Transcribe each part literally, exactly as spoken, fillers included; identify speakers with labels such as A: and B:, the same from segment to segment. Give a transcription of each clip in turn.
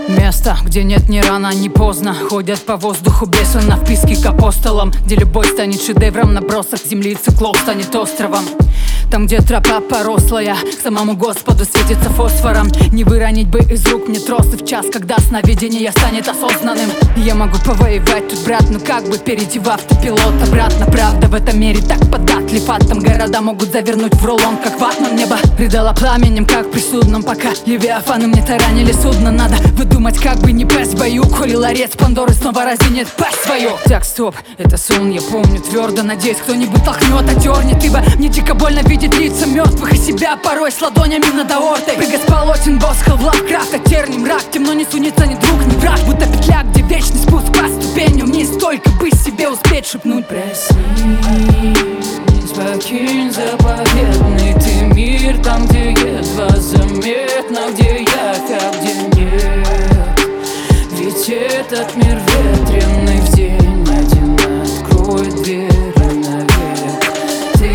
A: Место, где нет ни рано, ни поздно. Ходят по воздуху бесы на вписки к апостолам, где любовь станет шедевром, набросок земли циклов станет островом. Там, где тропа порослая, к самому Господу светится фосфором. Не выронить бы из рук мне тросы в час, когда сновидение станет осознанным. Я могу повоевать тут, брат, но как бы перейти в автопилот обратно. Правда в этом мире так податлив атом. Города могут завернуть в рулон, как ватман. Небо рыдало пламенем, как при судном, пока левиафаны мне таранили судно. Надо выдумать, как бы не пасть в бою, коли ларец Пандоры снова разинет пасть свою. Так, стоп, это сон, я помню твердо. Надеюсь, кто-нибудь толкнет, отдернет, ибо мне дико больно видеть лица мертвых и себя порой с ладонями над аортой. Прыгать полотен Босхол, Лавкрафта, терний мрак. Темно не сунется ни друг, ни враг. Будто петля, где вечный спуск по ступеням вниз. Только бы себе успеть шепнуть: проснись, покинь заповедный ты мир. Там, где едва заметно, где явь, а где нет. Ведь этот мир ветреный, в день один откроет двери навек. Ты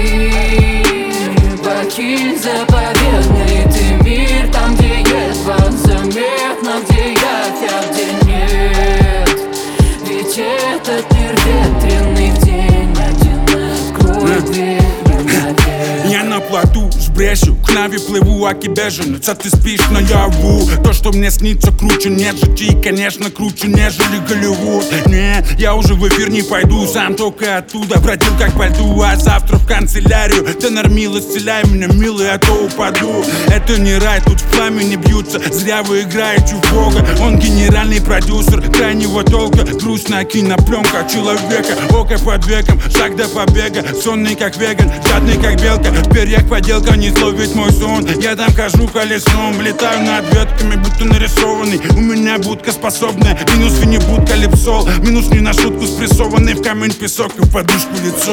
A: покинь заповедный ты мир. Там, где едва заметно, где явь, а где нет. Ведь этот мир ветреный, в день один откроет двери навек.
B: Я на плоту с брешью, к Нави плыву, аки беженец, а ты спишь наяву. То, что мне снится, круче нет житий, конечно, круче, нежели Голливуд. Не, я уже в эфир не пойду, сам только оттуда бродил как по льду. А завтра в канцелярию, тенор мило, исцеляй меня, милый, а то упаду. Это не рай, тут в пламени бьются, зря вы играете в Бога. Он генеральный продюсер крайнего толка, грустная кинопленка человека. Око под веком, шаг до побега, сонный как веган, жадный как белка. В перьях поделка не словит мой сон. Я там хожу колесом, летаю над ветками, будто нарисованный. У меня будка способная, минус финибут калипсол. Минус не на шутку спрессованный в камень песок и в подушку лицо.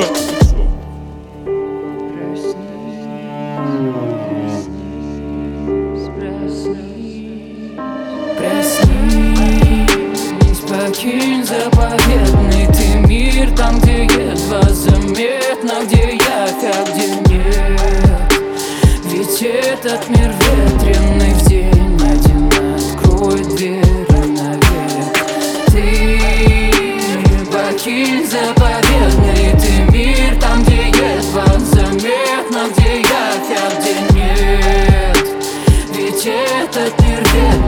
A: Проснись, покинь заповедный ты мир. Там, где едва заметно, где явь, а где нет. Ведь этот мир ветреный, в день один откроет двери навек. Ты покинь заповедный ты мир. Там, где едва заметно, где явь, а где нет. Ведь этот мир ветреный.